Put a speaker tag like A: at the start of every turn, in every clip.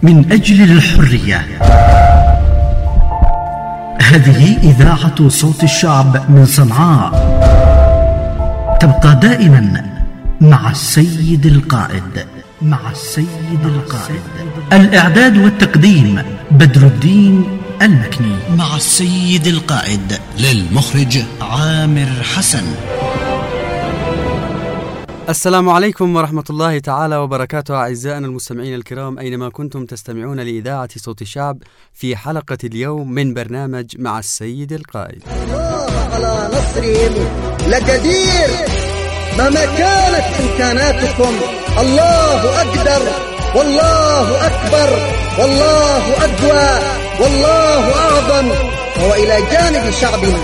A: من أجل الحرية. هذه إذاعة صوت الشعب من صنعاء، تبقى دائما مع السيد القائد. الإعداد والتقديم بدر الدين المكني، مع السيد القائد للمخرج عامر حسن.
B: السلام عليكم ورحمة الله تعالى وبركاته. أعزائنا المستمعين الكرام، أينما كنتم تستمعون لإذاعة صوت الشعب في حلقة اليوم من برنامج مع السيد القائد.
C: الله على نصرهم لقدير، مهما كانت إمكاناتكم الله أقدر والله أكبر والله أقوى والله أعظم، وهو إلى جانب شعبنا.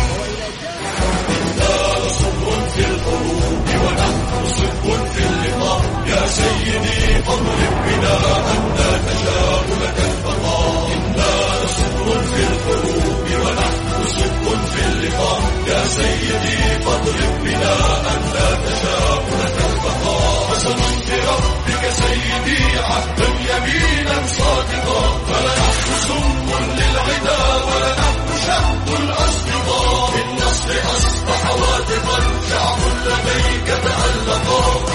D: يا سيدي فاضرب بنا أنت تشاء لك البقاء، إنا صبر في الحروب ونحن صدق في اللقاء. يا سيدي فاضرب بنا أنت تشاء لك البقاء، قسم بربك سيدي عهدا يمينا صادقا، فلنحن سم للعدا ولنحن شهد الأصدقاء. بالنصر أصبح واثقا شعب لديك تألقا،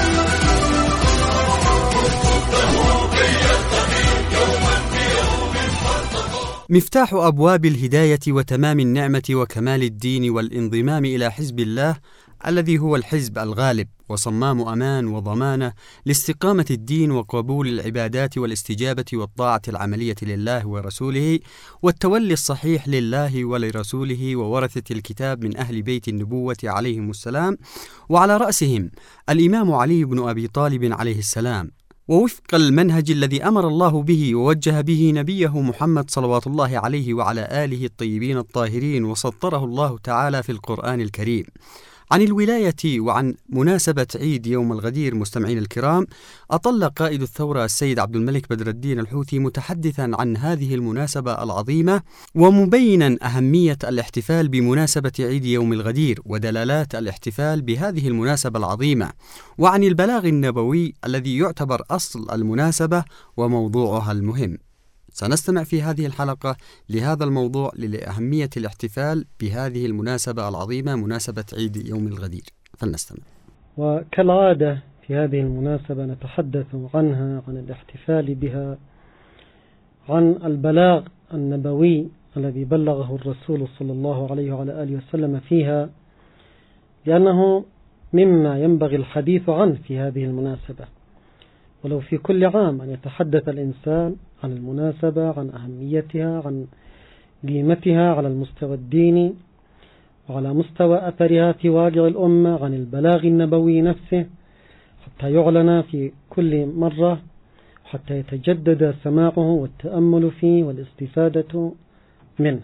B: مفتاح أبواب الهداية وتمام النعمة وكمال الدين والانضمام إلى حزب الله الذي هو الحزب الغالب وصمام أمان وضمانة لاستقامة الدين وقبول العبادات والاستجابة والطاعة العملية لله ورسوله والتولي الصحيح لله ولرسوله وورثة الكتاب من أهل بيت النبوة عليهم السلام، وعلى رأسهم الإمام علي بن أبي طالب عليه السلام، ووفق المنهج الذي أمر الله به ووجه به نبيه محمد صلوات الله عليه وعلى آله الطيبين الطاهرين وسطره الله تعالى في القرآن الكريم. عن الولاية وعن مناسبة عيد يوم الغدير مستمعين الكرام، أطل قائد الثورة السيد عبد الملك بدر الدين الحوثي متحدثا عن هذه المناسبة العظيمة ومبينا أهمية الاحتفال بمناسبة عيد يوم الغدير ودلالات الاحتفال بهذه المناسبة العظيمة، وعن البلاغ النبوي الذي يعتبر أصل المناسبة وموضوعها المهم. سنستمع في هذه الحلقة لهذا الموضوع لأهمية الاحتفال بهذه المناسبة العظيمة، مناسبة عيد يوم الغدير، فلنستمع.
E: وكالعادة في هذه المناسبة نتحدث عنها، عن الاحتفال بها، عن البلاغ النبوي الذي بلغه الرسول صلى الله عليه وعلى آله وسلم فيها، لأنه مما ينبغي الحديث عنه في هذه المناسبة، ولو في كل عام أن يتحدث الإنسان عن المناسبة، عن أهميتها، عن قيمتها على المستوى الديني وعلى مستوى أثرها في واقع الأمة، عن البلاغ النبوي نفسه حتى يعلن في كل مرة، حتى يتجدد سماعه والتأمل فيه والاستفادة منه.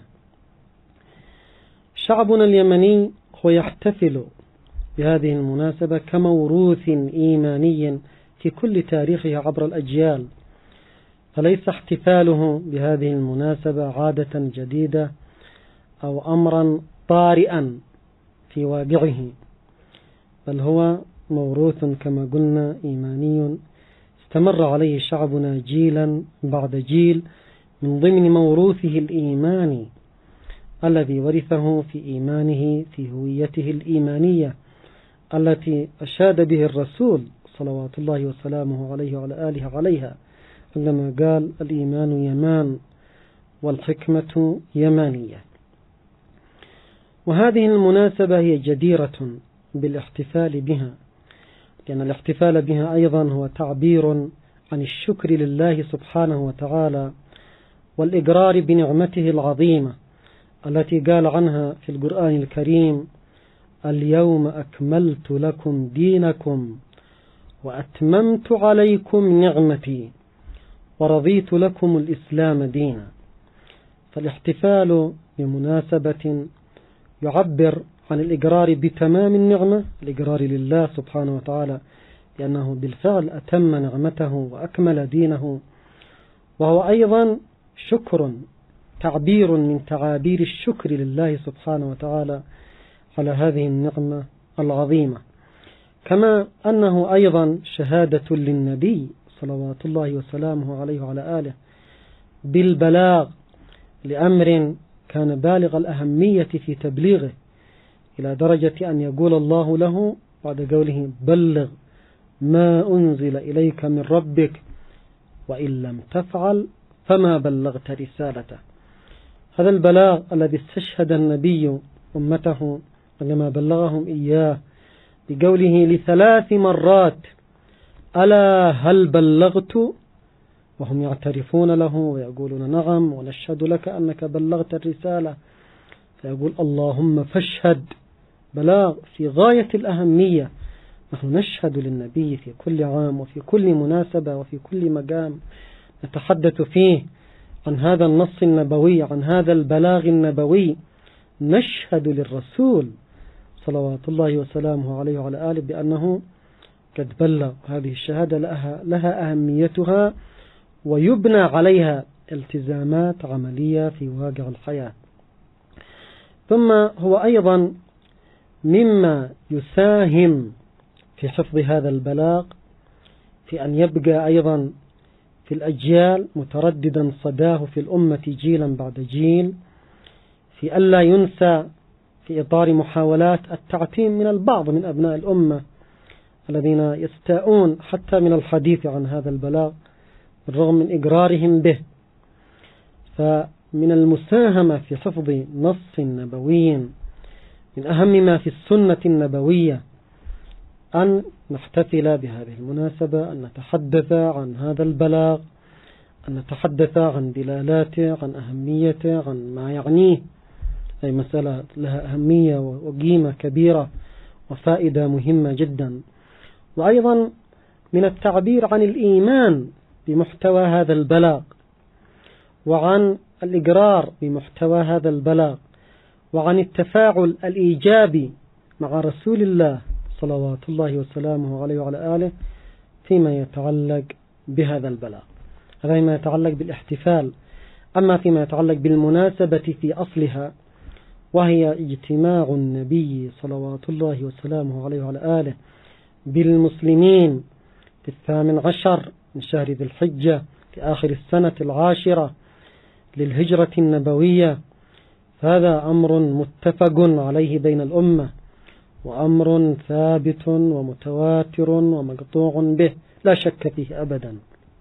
E: شعبنا اليمني هو يحتفل بهذه المناسبة كموروث إيماني في كل تاريخه عبر الأجيال، فليس احتفاله بهذه المناسبة عادة جديدة أو أمرا طارئا في واقعه، بل هو موروث كما قلنا إيماني استمر عليه شعبنا جيلا بعد جيل، من ضمن موروثه الإيماني الذي ورثه في إيمانه في هويته الإيمانية التي أشاد به الرسول صلوات الله وسلامه عليه وعلى آله عليها عندما قال: الإيمان يمان والحكمة يمانية. وهذه المناسبة هي جديرة بالاحتفال بها، لأن الاحتفال بها أيضا هو تعبير عن الشكر لله سبحانه وتعالى والإقرار بنعمته العظيمة التي قال عنها في القرآن الكريم: اليوم أكملت لكم دينكم وأتممت عليكم نعمتي ورضيت لكم الإسلام دينا. فالاحتفال بمناسبة يعبر عن الإقرار بتمام النعمة، الإقرار لله سبحانه وتعالى لأنه بالفعل أتم نعمته وأكمل دينه، وهو أيضا شكر، تعبير من تعابير الشكر لله سبحانه وتعالى على هذه النعمة العظيمة، كما أنه أيضا شهادة للنبي صلوات الله وسلامه عليه وعلى آله بالبلاغ لأمر كان بالغ الأهمية في تبليغه، إلى درجة أن يقول الله له بعد قوله بلغ ما أنزل إليك من ربك وإن لم تفعل فما بلغت رسالته. هذا البلاغ الذي استشهد النبي أمته عندما بلغهم إياه بقوله ل3 مرات ألا هل بلغت، وهم يعترفون له ويقولون نعم ونشهد لك أنك بلغت الرسالة، فيقول اللهم فاشهد. بلاغ في غاية الأهمية. نحن نشهد للنبي في كل عام وفي كل مناسبة وفي كل مقام نتحدث فيه عن هذا النص النبوي، عن هذا البلاغ النبوي. نشهد للرسول صلوات الله وسلامه عليه وعلى آله بأنه قد بلغ. هذه الشهادة لها أهميتها ويبنى عليها التزامات عملية في واقع الحياة. ثم هو أيضا مما يساهم في حفظ هذا البلاغ في أن يبقى أيضا في الأجيال مترددا صداه في الأمة جيلا بعد جيل، في ألا ينسى في إطار محاولات التعتيم من البعض من أبناء الأمة الذين يستاءون حتى من الحديث عن هذا البلاغ بالرغم من إقرارهم به. فمن المساهمة في حفظ نص نبوي من أهم ما في السنة النبوية أن نحتفل بهذه المناسبة، أن نتحدث عن هذا البلاغ، أن نتحدث عن دلالاته، عن أهميته، عن ما يعنيه. أي مسألة لها أهمية وقيمة كبيرة وفائدة مهمة جدا. وأيضا من التعبير عن الإيمان بمحتوى هذا البلاغ، وعن الإقرار بمحتوى هذا البلاغ، وعن التفاعل الإيجابي مع رسول الله صلوات الله وسلامه عليه وعلى آله فيما يتعلق بهذا البلاغ. هذا ما يتعلق بالاحتفال. أما فيما يتعلق بالمناسبة في أصلها، وهي اجتماع النبي صلوات الله وسلامه عليه وعلى آله بالمسلمين في 18 من شهر ذي الحجة في آخر السنة 10 للهجرة النبوية، فهذا أمر متفق عليه بين الأمة، وأمر ثابت ومتواتر ومقطوع به لا شك فيه أبدا.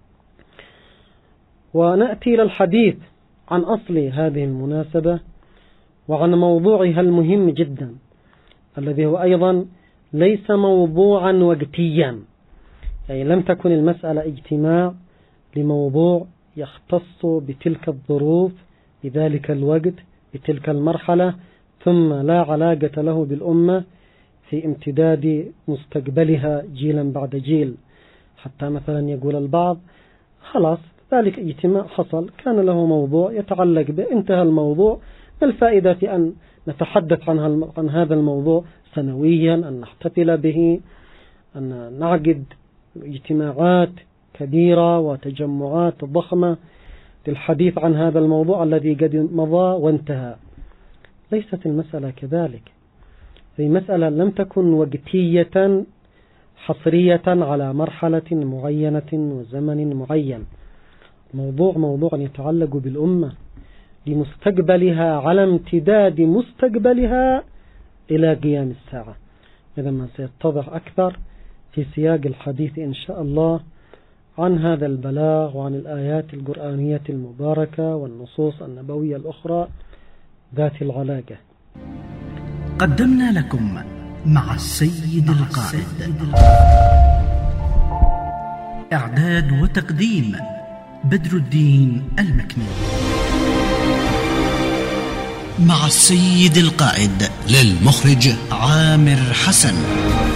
E: ونأتي إلى الحديث عن أصل هذه المناسبة وعن موضوعها المهم جدا، الذي هو أيضا ليس موضوعا وقتيا، يعني لم تكن المسألة اجتماع لموضوع يختص بتلك الظروف بذلك الوقت بتلك المرحلة ثم لا علاقة له بالأمة في امتداد مستقبلها جيلا بعد جيل، حتى مثلا يقول البعض خلاص ذلك اجتماع حصل كان له موضوع يتعلق به، انتهى الموضوع، ما الفائدة في أن نتحدث عن هذا الموضوع سنويا، أن نحتفل به، أن نعقد اجتماعات كبيرة وتجمعات ضخمة للحديث عن هذا الموضوع الذي قد مضى وانتهى. ليست المسألة كذلك. هذه مسألة لم تكن وقتية حصرية على مرحلة معينة وزمن معين. موضوع يتعلق بالأمة لمستقبلها على امتداد مستقبلها إلى قيام الساعة. إذا ما سيتضح أكثر في سياق الحديث إن شاء الله عن هذا البلاغ وعن الآيات القرآنية المباركة والنصوص النبوية الأخرى ذات العلاقة.
A: قدمنا لكم مع السيد القائد. إعداد وتقديم بدر الدين المكنون. مع السيد القائد للمخرج عامر حسن.